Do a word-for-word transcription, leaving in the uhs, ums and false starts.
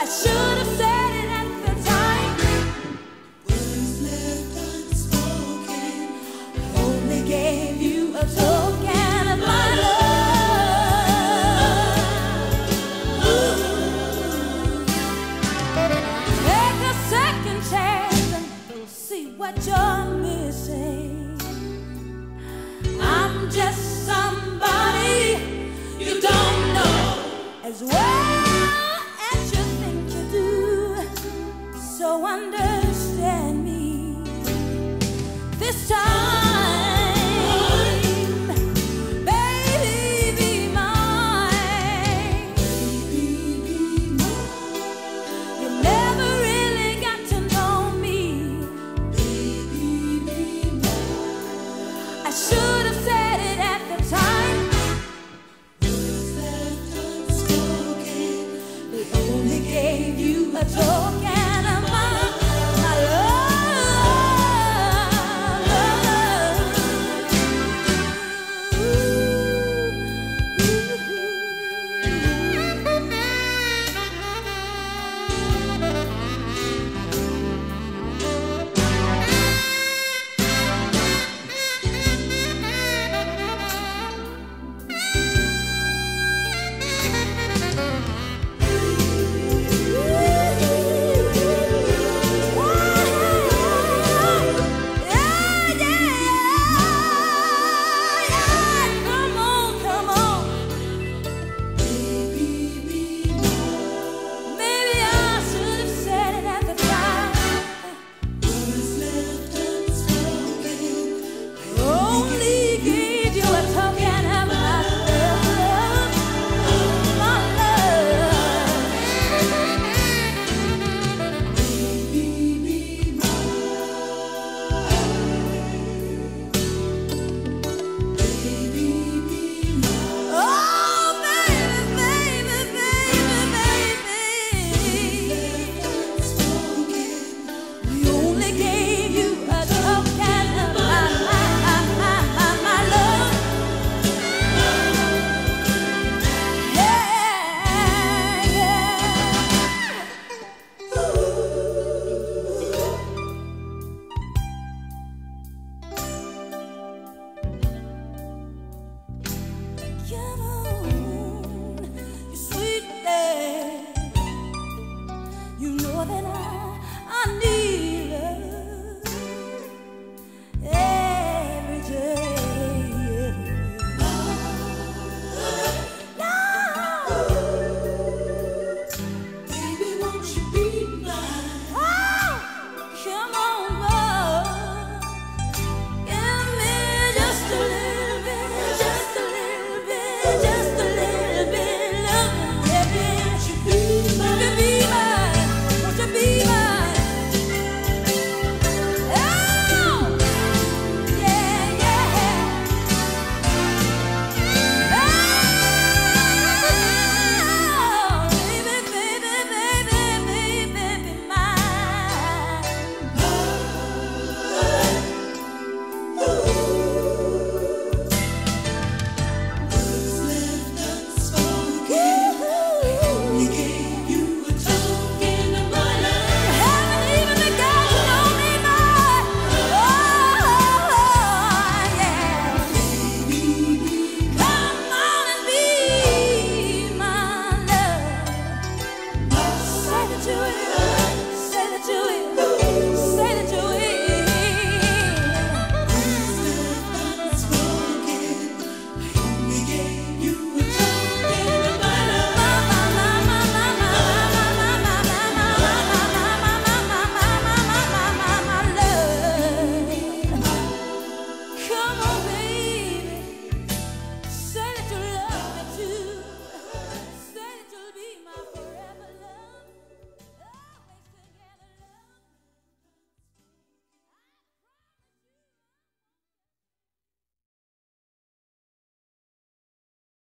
should have said it at the time. Words left unspoken. I only gave you a token of my love. Ooh. Take a second chance and see what you're missing. I'm just somebody you don't know as well as you think you do. So understand me this time, baby, be mine. You never really got to know me. I should have said it at the time. Words left unspoken. They only gave you a token.